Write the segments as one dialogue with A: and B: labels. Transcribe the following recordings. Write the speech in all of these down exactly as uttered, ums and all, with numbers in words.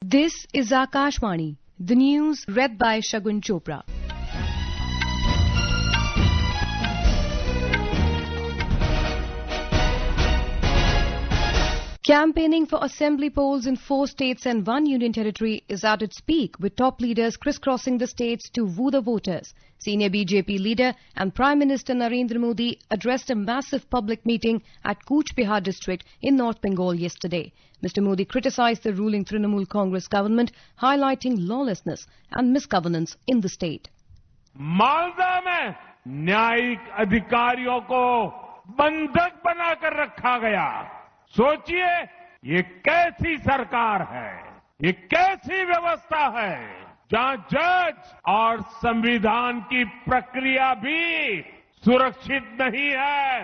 A: This is Akashvani, the news read by Shagun Chopra. Campaigning for assembly polls in four states and one union territory is at its peak, with top leaders crisscrossing the states to woo the voters. Senior B J P leader and Prime Minister Narendra Modi addressed a massive public meeting at Cooch Behar district in North Bengal yesterday. Mister Modi criticized the ruling Trinamool Congress government, highlighting lawlessness and misgovernance in the state.
B: Malda में न्यायिक अधिकारियों को बंधक बनाकर रखा गया। सोचिए ये कैसी सरकार है, ये कैसी व्यवस्था है जहां जज और संविधान की प्रक्रिया भी सुरक्षित नहीं है।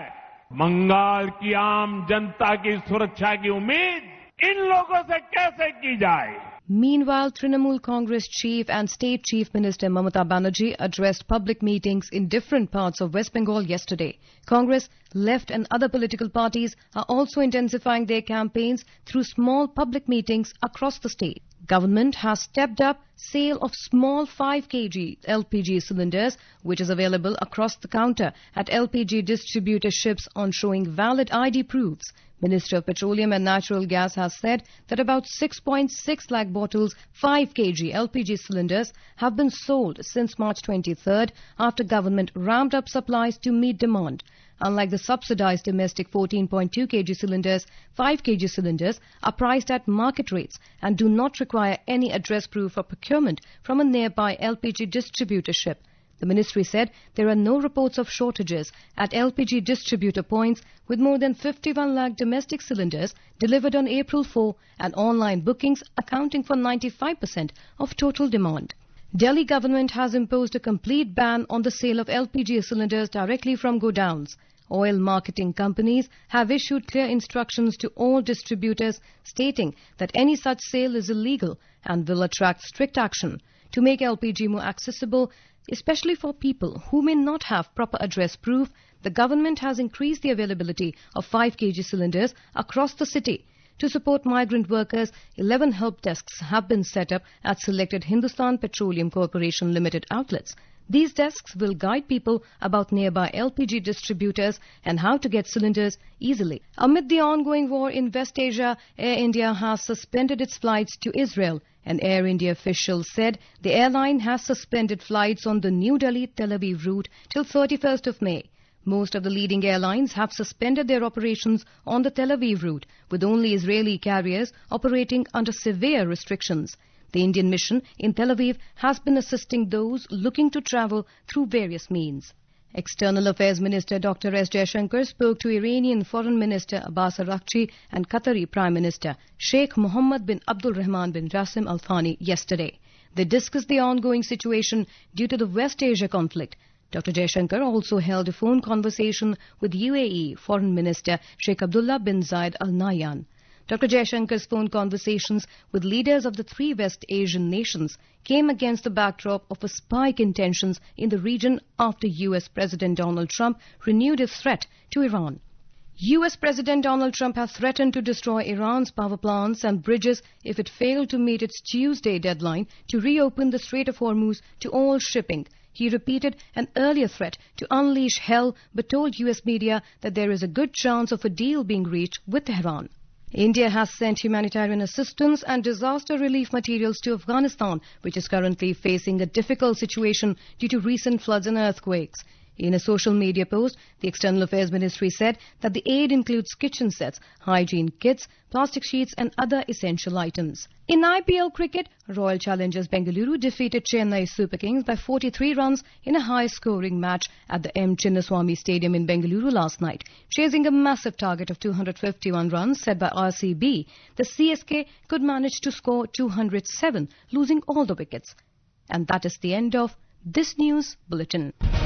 B: बंगाल की आम जनता की सुरक्षा की उम्मीद इन लोगों से कैसे की जाए?
A: Meanwhile, Trinamool Congress Chief and State Chief Minister Mamata Banerjee addressed public meetings in different parts of West Bengal yesterday. Congress, left and other political parties are also intensifying their campaigns through small public meetings across the state. Government has stepped up sale of small five kilogram L P G cylinders, which is available across the counter at L P G distributorships on showing valid I D proofs. Minister of Petroleum and Natural Gas has said that about six point six lakh bottles five kilogram L P G cylinders have been sold since March twenty-third after government ramped up supplies to meet demand. Unlike the subsidized domestic fourteen point two kilogram cylinders, five kilogram cylinders are priced at market rates and do not require any address proof for procurement from a nearby L P G distributorship. The ministry said there are no reports of shortages at L P G distributor points, with more than fifty-one lakh domestic cylinders delivered on April fourth and online bookings accounting for ninety-five percent of total demand. Delhi government has imposed a complete ban on the sale of L P G cylinders directly from godowns. Oil marketing companies have issued clear instructions to all distributors stating that any such sale is illegal and will attract strict action. To make L P G more accessible, especially for people who may not have proper address proof, the government has increased the availability of five kilogram cylinders across the city. To support migrant workers, eleven help desks have been set up at selected Hindustan Petroleum Corporation Limited outlets. These desks will guide people about nearby L P G distributors and how to get cylinders easily. Amid the ongoing war in West Asia, Air India has suspended its flights to Israel. An Air India official said the airline has suspended flights on the New Delhi-Tel Aviv route till thirty-first of May. Most of the leading airlines have suspended their operations on the Tel Aviv route, with only Israeli carriers operating under severe restrictions. The Indian mission in Tel Aviv has been assisting those looking to travel through various means. External Affairs Minister Doctor S Jaishankar spoke to Iranian Foreign Minister Abbas Araghchi and Qatari Prime Minister Sheikh Mohammed bin Abdul Rahman bin Jassim Al Thani yesterday. They discussed the ongoing situation due to the West Asia conflict. Doctor Jaishankar also held a phone conversation with U A E Foreign Minister Sheikh Abdullah bin Zayed Al Nahyan. Doctor Jaishankar's phone conversations with leaders of the three West Asian nations came against the backdrop of a spike in tensions in the region after U S President Donald Trump renewed his threat to Iran. U S President Donald Trump has threatened to destroy Iran's power plants and bridges if it failed to meet its Tuesday deadline to reopen the Strait of Hormuz to all shipping. He repeated an earlier threat to unleash hell, but told U S media that there is a good chance of a deal being reached with Tehran. India has sent humanitarian assistance and disaster relief materials to Afghanistan, which is currently facing a difficult situation due to recent floods and earthquakes. In a social media post, the External Affairs Ministry said that the aid includes kitchen sets, hygiene kits, plastic sheets and other essential items. In I P L cricket, Royal Challengers Bengaluru defeated Chennai Super Kings by forty-three runs in a high-scoring match at the M. Chinnaswamy Stadium in Bengaluru last night. Chasing a massive target of two hundred fifty-one runs set by R C B, the C S K could manage to score two hundred seven, losing all the wickets. And that is the end of this news bulletin.